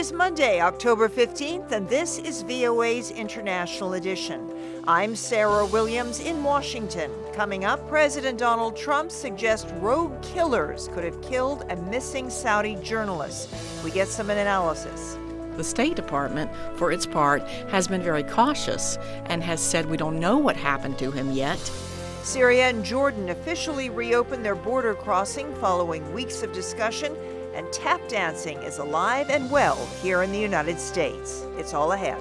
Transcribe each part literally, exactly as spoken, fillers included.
is Monday, October fifteenth, and this is V O A's International Edition. I'm Sarah Williams in Washington. Coming up, President Donald Trump suggests rogue killers could have killed a missing Saudi journalist. We get some analysis. The State Department, for its part, has been very cautious and has said we don't know what happened to him yet. Syria and Jordan officially reopened their border crossing following weeks of discussion, and tap dancing is alive and well here in the United States. It's all ahead.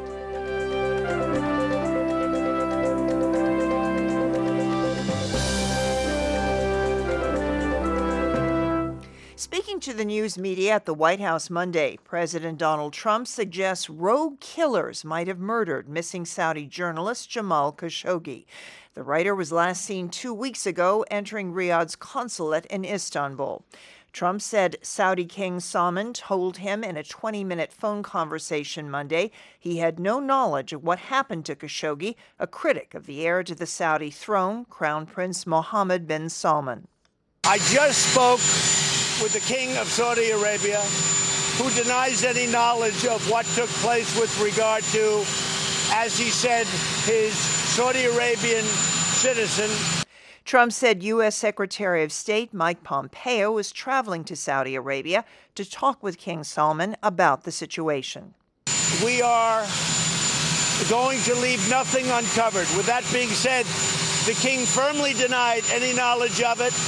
Speaking to the news media at the White House Monday, President Donald Trump suggests rogue killers might have murdered missing Saudi journalist Jamal Khashoggi. The writer was last seen two weeks ago entering Riyadh's consulate in Istanbul. Trump said Saudi King Salman told him in a twenty-minute phone conversation Monday he had no knowledge of what happened to Khashoggi, a critic of the heir to the Saudi throne, Crown Prince Mohammed bin Salman. I just spoke with the King of Saudi Arabia, who denies any knowledge of what took place with regard to, as he said, his Saudi Arabian citizen. Trump said U S. Secretary of State Mike Pompeo is traveling to Saudi Arabia to talk with King Salman about the situation. We are going to leave nothing uncovered. With that being said, the king firmly denied any knowledge of it.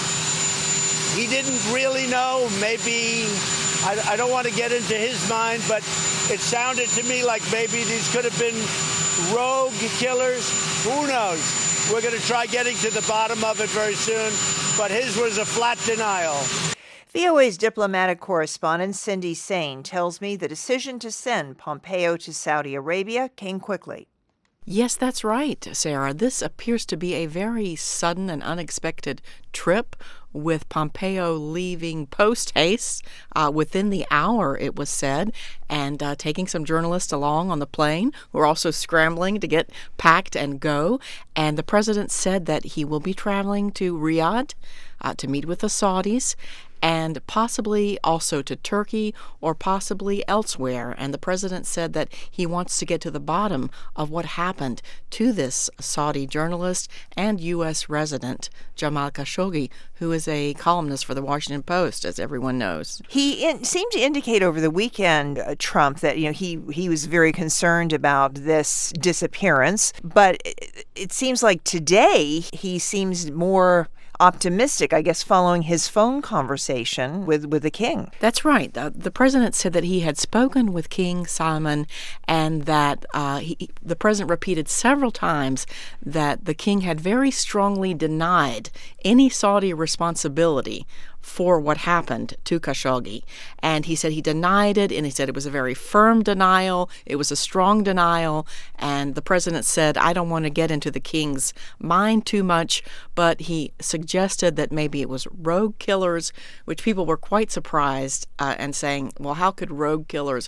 He didn't really know. Maybe, I, I don't want to get into his mind, but it sounded to me like maybe these could have been rogue killers. Who knows? We're going to try getting to the bottom of it very soon, but his was a flat denial. V O A's diplomatic correspondent Cindy Saine tells me the decision to send Pompeo to Saudi Arabia came quickly. Yes, that's right, Sarah. This appears to be a very sudden and unexpected trip, with Pompeo leaving post-haste uh, within the hour, it was said, and uh, taking some journalists along on the plane who are also scrambling to get packed and go. And the president said that he will be traveling to Riyadh uh, to meet with the Saudis, and possibly also to Turkey or possibly elsewhere. And the president said that he wants to get to the bottom of what happened to this Saudi journalist and U S resident, Jamal Khashoggi, who is a columnist for the Washington Post, as everyone knows. He in, seemed to indicate over the weekend, uh, Trump, that you know he, he was very concerned about this disappearance. But it, it seems like today he seems more optimistic, I guess, following his phone conversation with, with the king. That's right. The, the president said that he had spoken with King Salman, and that uh, he, the president repeated several times that the king had very strongly denied any Saudi responsibility for what happened to Khashoggi. And he said he denied it, and he said it was a very firm denial. It was a strong denial. And the president said, I don't want to get into the king's mind too much, but he suggested that maybe it was rogue killers, which people were quite surprised uh, and saying, well, how could rogue killers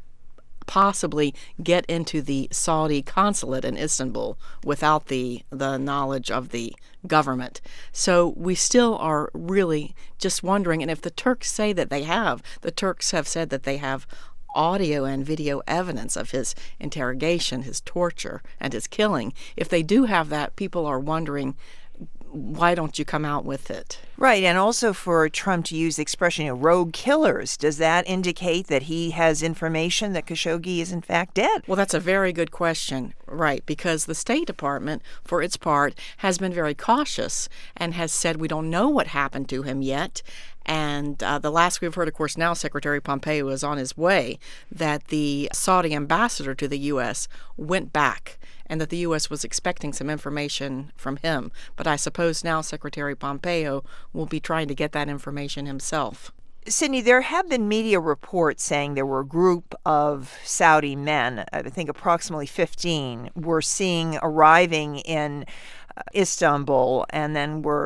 possibly get into the Saudi consulate in Istanbul without the the knowledge of the government? So we still are really just wondering. And if the Turks say that they have, the Turks have said that they have audio and video evidence of his interrogation, his torture, and his killing. If they do have that, people are wondering, why don't you come out with it? Right, and also for Trump to use the expression, you know, rogue killers, does that indicate that he has information that Khashoggi is in fact dead? Well, that's a very good question, right, because the State Department, for its part, has been very cautious and has said we don't know what happened to him yet. And uh, the last we've heard, of course, now Secretary Pompeo is on his way, that the Saudi ambassador to the U S went back and that the U S was expecting some information from him. But I suppose now Secretary Pompeo will be trying to get that information himself. Sydney, there have been media reports saying there were a group of Saudi men, I think approximately fifteen, were seen arriving in Istanbul and then were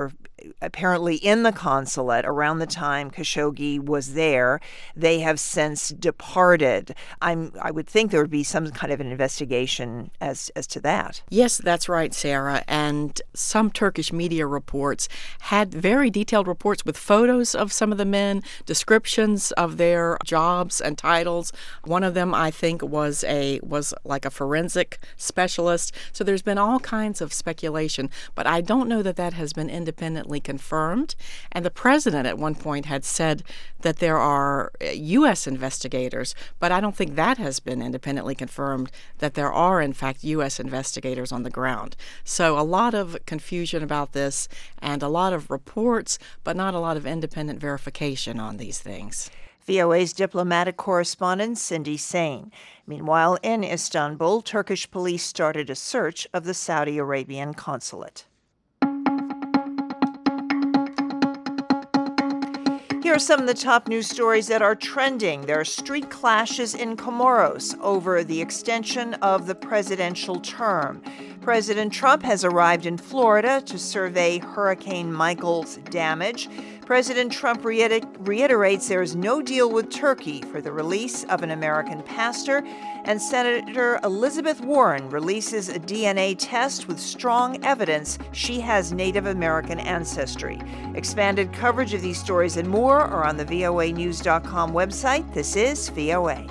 apparently in the consulate around the time Khashoggi was there. They have since departed. I'm, I would think there would be some kind of an investigation as, as to that. Yes, that's right, Sarah. And some Turkish media reports had very detailed reports with photos of some of the men, descriptions of their jobs and titles. One of them, I think, was a was like a forensic specialist. So there's been all kinds of speculation, but I don't know that that has been independently confirmed. And the president at one point had said that there are U S investigators, but I don't think that has been independently confirmed, that there are, in fact, U S investigators on the ground. So a lot of confusion about this and a lot of reports, but not a lot of independent verification on these things. V O A's diplomatic correspondent Cindy Sain. Meanwhile, in Istanbul, Turkish police started a search of the Saudi Arabian consulate. Here are some of the top news stories that are trending. There are street clashes in Comoros over the extension of the presidential term. President Trump has arrived in Florida to survey Hurricane Michael's damage. President Trump reiter- reiterates there is no deal with Turkey for the release of an American pastor. And Senator Elizabeth Warren releases a D N A test with strong evidence she has Native American ancestry. Expanded coverage of these stories and more are on the V O A news dot com website. This is V O A.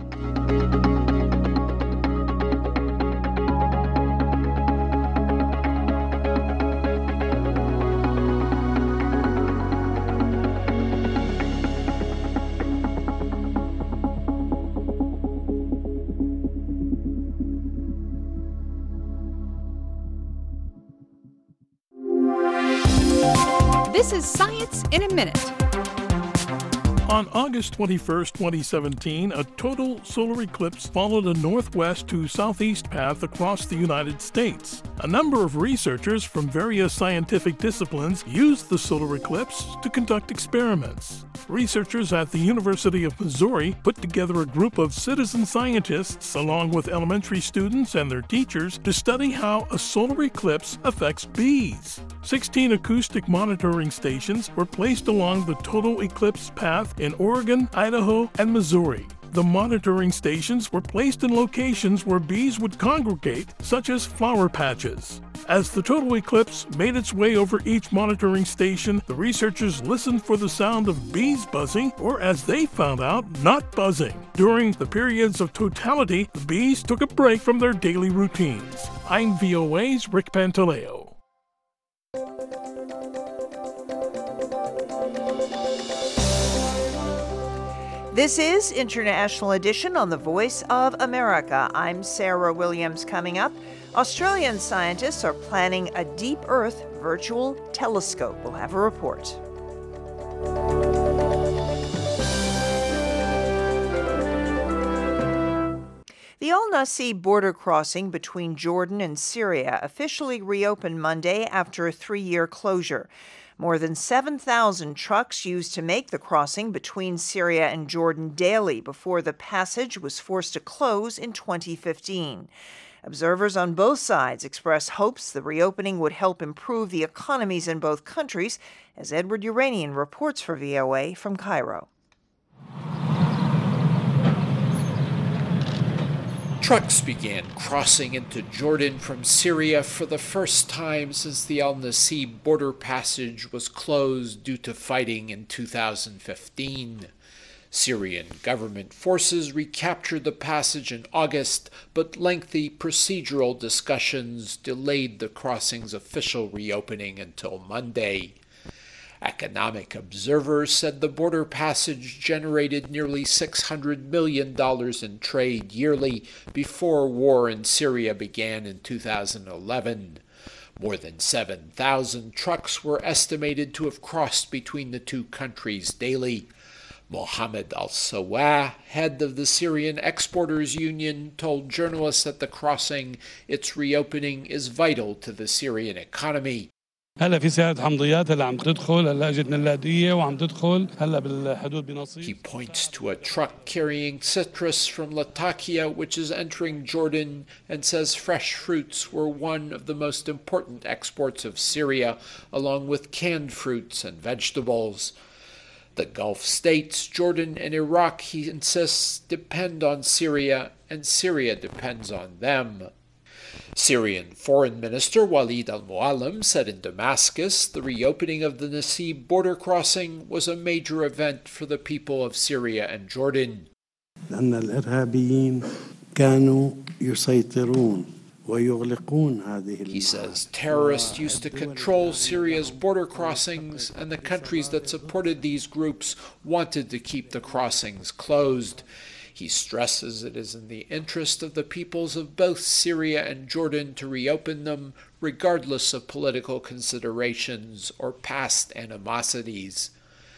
This is Science in a Minute. On August twenty-first, twenty seventeen, a total solar eclipse followed a northwest to southeast path across the United States. A number of researchers from various scientific disciplines used the solar eclipse to conduct experiments. Researchers at the University of Missouri put together a group of citizen scientists along with elementary students and their teachers to study how a solar eclipse affects bees. sixteen acoustic monitoring stations were placed along the total eclipse path in Oregon, Idaho, and Missouri. The monitoring stations were placed in locations where bees would congregate, such as flower patches. As the total eclipse made its way over each monitoring station, the researchers listened for the sound of bees buzzing, or as they found out, not buzzing. During the periods of totality, the bees took a break from their daily routines. I'm V O A's Rick Pantaleo. This is International Edition on the Voice of America. I'm Sarah Williams. Coming up, Australian scientists are planning a deep Earth virtual telescope. We'll have a report. The Al-Nasi border crossing between Jordan and Syria officially reopened Monday after a three-year closure. More than seven thousand trucks used to make the crossing between Syria and Jordan daily before the passage was forced to close in twenty fifteen. Observers on both sides express hopes the reopening would help improve the economies in both countries, as Edward Uranian reports for V O A from Cairo. Trucks began crossing into Jordan from Syria for the first time since the Al-Nasi border passage was closed due to fighting in two thousand fifteen. Syrian government forces recaptured the passage in August, but lengthy procedural discussions delayed the crossing's official reopening until Monday. Economic observers said the border passage generated nearly six hundred million dollars in trade yearly before war in Syria began in two thousand eleven. More than seven thousand trucks were estimated to have crossed between the two countries daily. Mohammed al-Sawah, head of the Syrian Exporters Union, told journalists at the crossing its reopening is vital to the Syrian economy. هلا في سيارة حمضيات هلا عم تدخل هلا اجتنا اللاذقية وعم تدخل هلا بالحدود بنصيب. He points to a truck carrying citrus from Latakia, which is entering Jordan, and says fresh fruits were one of the most important exports of Syria, along with canned fruits and vegetables. The Gulf states, Jordan and Iraq, he insists, depend on Syria, and Syria depends on them. Syrian Foreign Minister Walid al-Muallim said in Damascus the reopening of the Nasib border crossing was a major event for the people of Syria and Jordan. لأن الإرهابيين كانوا يسيطرون ويغلقون هذه. He says terrorists used to control Syria's border crossings, and the countries that supported these groups wanted to keep the crossings closed. He stresses it is in the interest of the peoples of both Syria and Jordan to reopen them, regardless of political considerations or past animosities.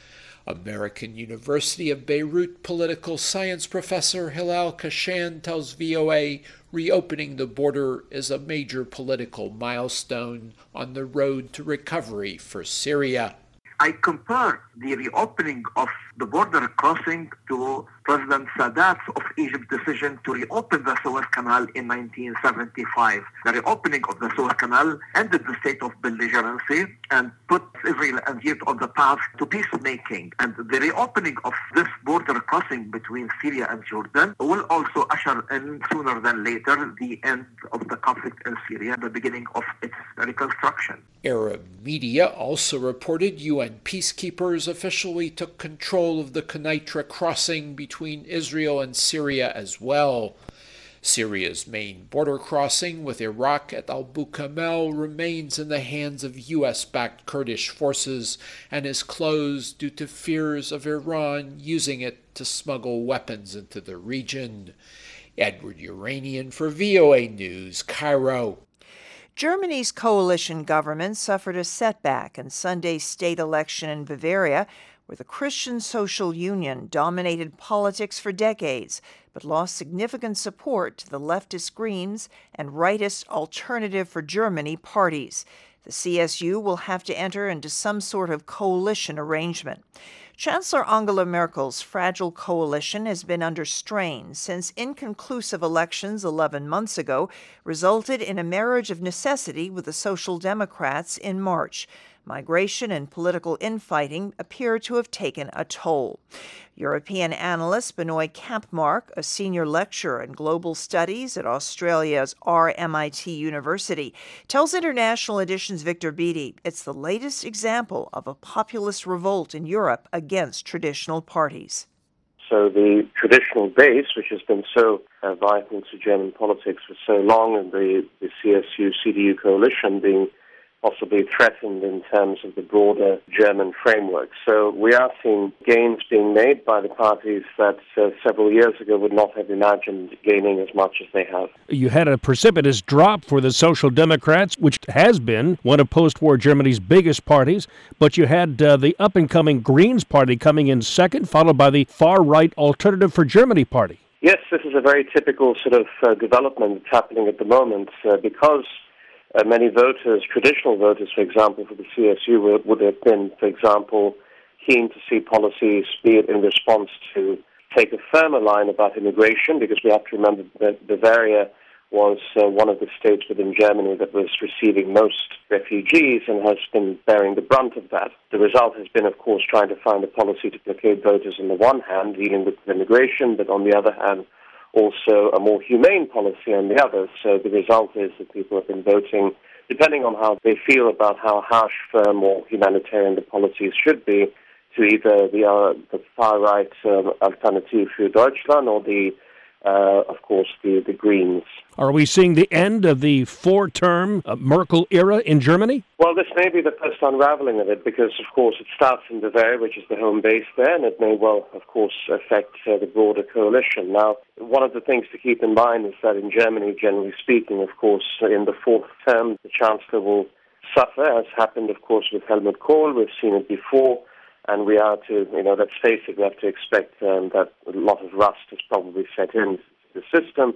American University of Beirut political science professor Hilal Kashan tells V O A reopening the border is a major political milestone on the road to recovery for Syria. I compare the reopening of the border crossing to President Sadat's of Egypt decision to reopen the Suez Canal in nineteen seventy-five. The reopening of the Suez Canal ended the state of belligerency and put Israel and Egypt on the path to peacemaking. And the reopening of this border crossing between Syria and Jordan will also usher in sooner than later the end of the conflict in Syria, the beginning of its reconstruction. Arab media also reported U N peacekeepers officially took control of the Quneitra crossing between Israel and Syria as well. Syria's main border crossing with Iraq at Abu Kamel remains in the hands of U S-backed Kurdish forces and is closed due to fears of Iran using it to smuggle weapons into the region. Edward Uranian for V O A News, Cairo. Germany's coalition government suffered a setback in Sunday's state election in Bavaria, where the Christian Social Union dominated politics for decades, but lost significant support to the leftist Greens and rightist Alternative for Germany parties. The C S U will have to enter into some sort of coalition arrangement. Chancellor Angela Merkel's fragile coalition has been under strain since inconclusive elections eleven months ago resulted in a marriage of necessity with the Social Democrats in March. Migration and political infighting appear to have taken a toll. European analyst Benoit Kampmark, a senior lecturer in global studies at Australia's R M I T University, tells International Edition's Victor Beattie it's the latest example of a populist revolt in Europe against traditional parties. So the traditional base, which has been so uh, vital to German politics for so long, and the, the C S U C D U coalition being possibly threatened in terms of the broader German framework. So we are seeing gains being made by the parties that uh, several years ago would not have imagined gaining as much as they have. You had a precipitous drop for the Social Democrats, which has been one of post-war Germany's biggest parties, but you had uh, the up-and-coming Greens party coming in second, followed by the far-right Alternative for Germany party. Yes, this is a very typical sort of uh, development that's happening at the moment uh, because Uh, many voters, traditional voters, for example, for the C S U would, would have been, for example, keen to see policies, be it in response to take a firmer line about immigration, because we have to remember that Bavaria was uh, one of the states within Germany that was receiving most refugees and has been bearing the brunt of that. The result has been, of course, trying to find a policy to placate voters on the one hand, dealing with immigration, but on the other hand, also a more humane policy on the other. So the result is that people have been voting, depending on how they feel about how harsh, firm, or humanitarian the policies should be, to either the, uh, the far-right um, Alternative für Deutschland or the, uh, of course, the, the Greens. Are we seeing the end of the four-term uh, Merkel era in Germany? Well, this may be the first unraveling of it because, of course, it starts in Bavaria, which is the home base there, and it may well, of course, affect uh, the broader coalition. Now, one of the things to keep in mind is that in Germany, generally speaking, of course, in the fourth term, the Chancellor will suffer, as happened, of course, with Helmut Kohl. We've seen it before, and we are to, you know, let's face it, we have to expect um, that a lot of rust has probably set in the system.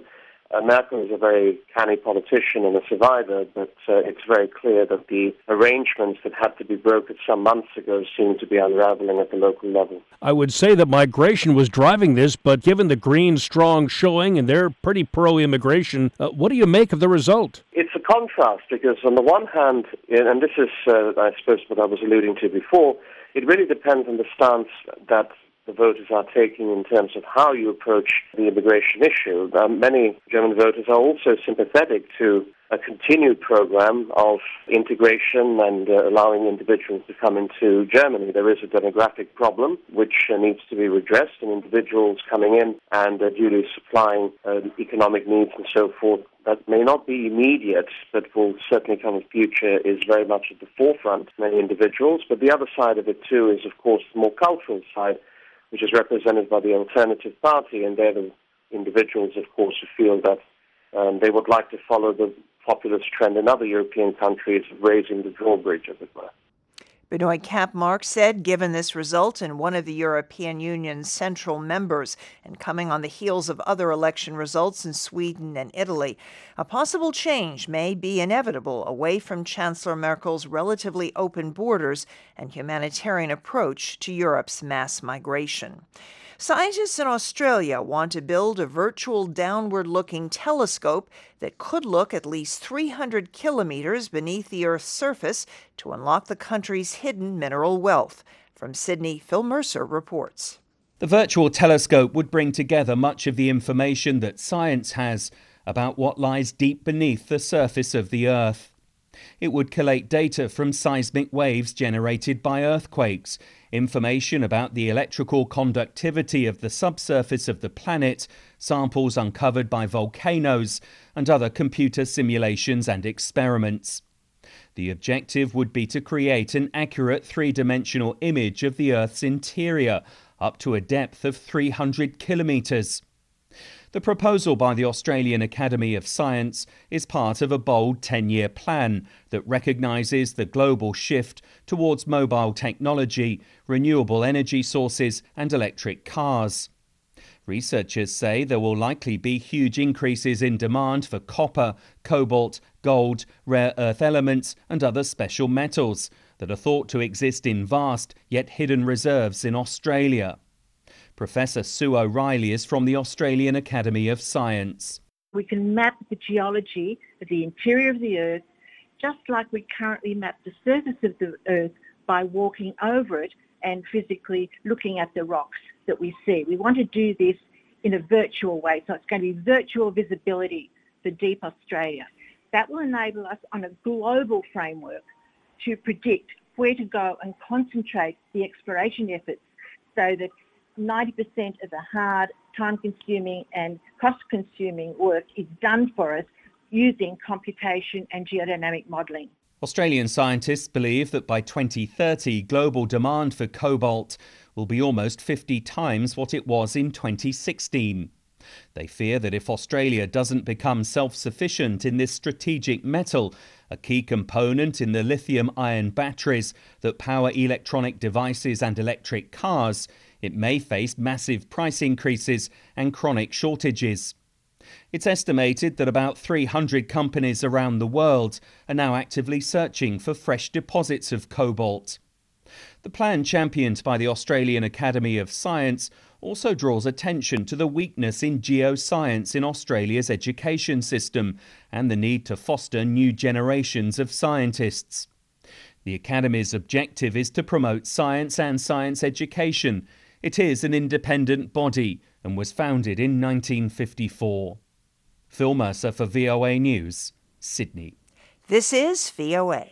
Uh, Merkel is a very canny politician and a survivor, but uh, it's very clear that the arrangements that had to be brokered some months ago seem to be unraveling at the local level. I would say that migration was driving this, but given the Greens' strong showing, and they're pretty pro-immigration, uh, what do you make of the result? It's a contrast, because on the one hand, and this is, uh, I suppose, what I was alluding to before, it really depends on the stance that the voters are taking in terms of how you approach the immigration issue. Um, many German voters are also sympathetic to a continued program of integration and uh, allowing individuals to come into Germany. There is a demographic problem which uh, needs to be redressed, and individuals coming in and uh, duly supplying uh, economic needs and so forth that may not be immediate, but will certainly come in the future, is very much at the forefront of many individuals. But the other side of it, too, is, of course, the more cultural side, which is represented by the Alternative Party, and they're the individuals, of course, who feel that um, they would like to follow the populist trend in other European countries of raising the drawbridge, as it were. Benoit Kampmark said, given this result in one of the European Union's central members and coming on the heels of other election results in Sweden and Italy, a possible change may be inevitable away from Chancellor Merkel's relatively open borders and humanitarian approach to Europe's mass migration. Scientists in Australia want to build a virtual downward-looking telescope that could look at least three hundred kilometers beneath the Earth's surface to unlock the country's hidden mineral wealth. From Sydney, Phil Mercer reports. The virtual telescope would bring together much of the information that science has about what lies deep beneath the surface of the Earth. It would collate data from seismic waves generated by earthquakes, information about the electrical conductivity of the subsurface of the planet, samples uncovered by volcanoes, and other computer simulations and experiments. The objective would be to create an accurate three-dimensional image of the Earth's interior, up to a depth of three hundred kilometres. The proposal by the Australian Academy of Science is part of a bold ten-year plan that recognises the global shift towards mobile technology, renewable energy sources and electric cars. Researchers say there will likely be huge increases in demand for copper, cobalt, gold, rare earth elements and other special metals that are thought to exist in vast yet hidden reserves in Australia. Professor Sue O'Reilly is from the Australian Academy of Science. We can map the geology of the interior of the Earth just like we currently map the surface of the Earth by walking over it and physically looking at the rocks that we see. We want to do this in a virtual way, so it's going to be virtual visibility for deep Australia. That will enable us on a global framework to predict where to go and concentrate the exploration efforts so that ninety percent of the hard, time-consuming and cost-consuming work is done for us using computation and geodynamic modelling. Australian scientists believe that by twenty thirty, global demand for cobalt will be almost fifty times what it was in twenty sixteen. They fear that if Australia doesn't become self-sufficient in this strategic metal, a key component in the lithium-ion batteries that power electronic devices and electric cars, it may face massive price increases and chronic shortages. It's estimated that about three hundred companies around the world are now actively searching for fresh deposits of cobalt. The plan, championed by the Australian Academy of Science, also draws attention to the weakness in geoscience in Australia's education system and the need to foster new generations of scientists. The Academy's objective is to promote science and science education. It is an independent body and was founded in nineteen fifty-four. Phil Mercer for V O A News, Sydney. This is V O A.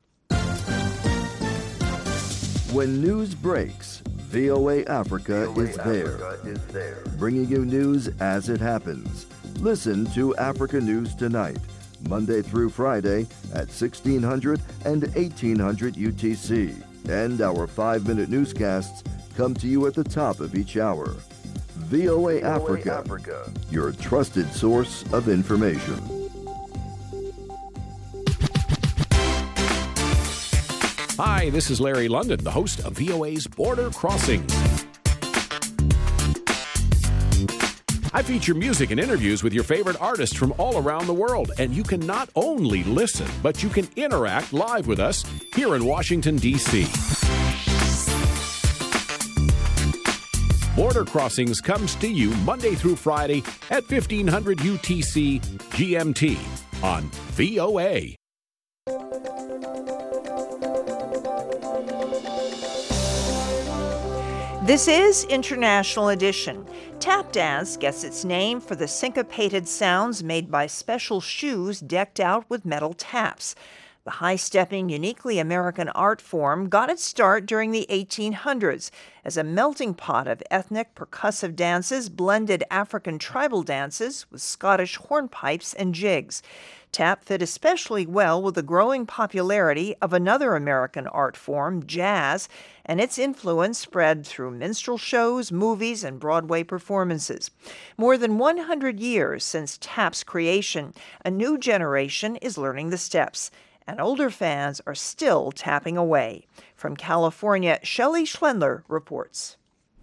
When news breaks, V O A Africa, V O A is, there, Africa is there, bringing you news as it happens. Listen to Africa News Tonight, Monday through Friday at sixteen hundred and eighteen hundred U T C. And our five-minute newscasts come to you at the top of each hour. V O A Africa, Africa, your trusted source of information. Hi, this is Larry London, the host of V O A's Border Crossings. I feature music and interviews with your favorite artists from all around the world, and you can not only listen, but you can interact live with us here in Washington, D C Border Crossings comes to you Monday through Friday at fifteen hundred U T C G M T on V O A. This is International Edition. Tap dance gets its name for the syncopated sounds made by special shoes decked out with metal taps. The high-stepping, uniquely American art form got its start during the eighteen hundreds as a melting pot of ethnic percussive dances blended African tribal dances with Scottish hornpipes and jigs. Tap fit especially well with the growing popularity of another American art form, jazz, and its influence spread through minstrel shows, movies, and Broadway performances. More than one hundred years since Tap's creation, a new generation is learning the steps, and older fans are still tapping away. From California, Shelley Schlendler reports.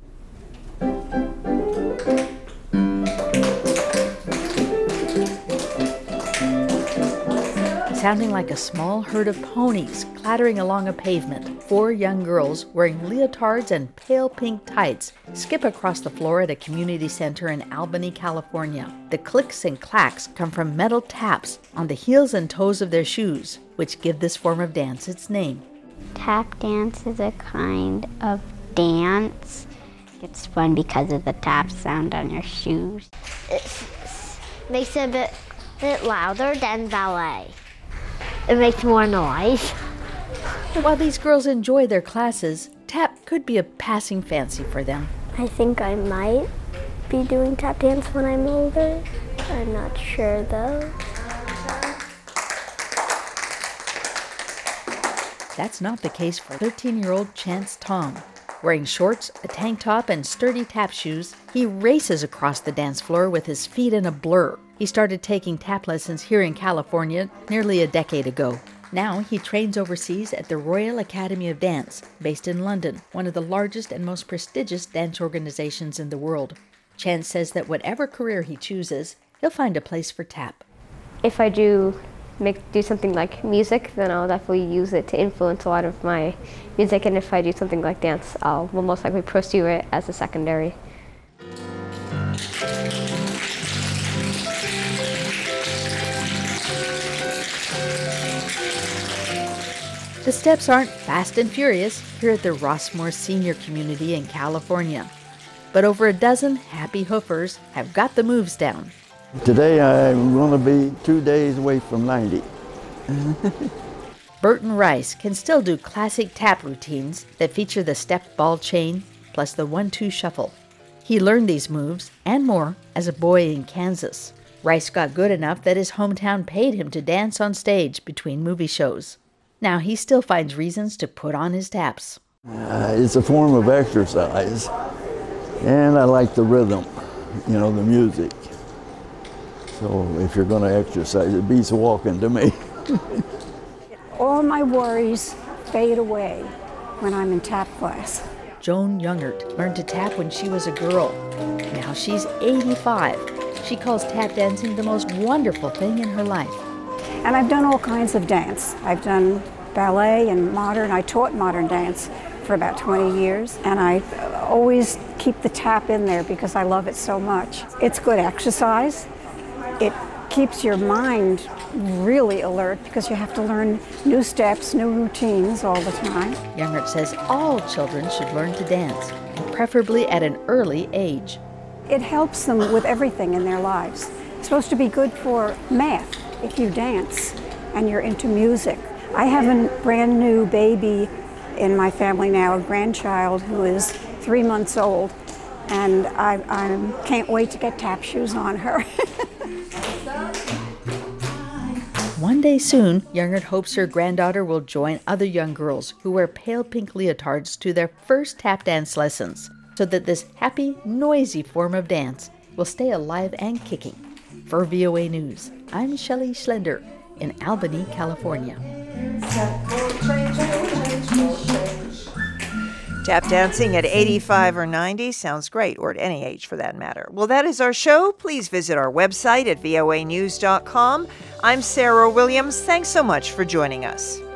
Sounding like a small herd of ponies clattering along a pavement, four young girls wearing leotards and pale pink tights skip across the floor at a community center in Albany, California. The clicks and clacks come from metal taps on the heels and toes of their shoes, which give this form of dance its name. Tap dance is a kind of dance. It's fun because of the tap sound on your shoes. It makes it a bit, bit louder than ballet. It makes more noise. While these girls enjoy their classes, tap could be a passing fancy for them. I think I might be doing tap dance when I'm older. I'm not sure though. That's not the case for thirteen-year-old Chance Tom. Wearing shorts, a tank top, and sturdy tap shoes, he races across the dance floor with his feet in a blur. He started taking tap lessons here in California nearly a decade ago. Now he trains overseas at the Royal Academy of Dance, based in London, one of the largest and most prestigious dance organizations in the world. Chance says that whatever career he chooses, he'll find a place for tap. If I do make do something like music, then I'll definitely use it to influence a lot of my music, and if I do something like dance, I'll will most likely pursue it as a secondary. The steps aren't fast and furious here at the Rossmore Senior Community in California, but over a dozen happy hoofers have got the moves down. Today I'm going to be two days away from ninety. Burton Rice can still do classic tap routines that feature the step ball chain plus the one two shuffle. He learned these moves and more as a boy in Kansas. Rice got good enough that his hometown paid him to dance on stage between movie shows. Now he still finds reasons to put on his taps. Uh, it's a form of exercise, and I like the rhythm, you know, the music. So if you're going to exercise, it beats walking to me. All my worries fade away when I'm in tap class. Joan Youngert learned to tap when she was a girl. Now she's eighty-five. She calls tap dancing the most wonderful thing in her life. And I've done all kinds of dance. I've done ballet and modern. I taught modern dance for about twenty years, and I always keep the tap in there because I love it so much. It's good exercise. It keeps your mind really alert because you have to learn new steps, new routines all the time. Youngert says all children should learn to dance, and preferably at an early age. It helps them with everything in their lives. It's supposed to be good for math if you dance and you're into music. I have a brand new baby in my family now, a grandchild who is three months old, and I, I can't wait to get tap shoes on her. One day soon, Youngert hopes her granddaughter will join other young girls who wear pale pink leotards to their first tap dance lessons, so that this happy, noisy form of dance will stay alive and kicking. For V O A News, I'm Shelley Schlender in Albany, California. Tap dancing at eighty-five or ninety sounds great, or at any age for that matter. Well, that is our show. Please visit our website at voa news dot com. I'm Sarah Williams. Thanks so much for joining us.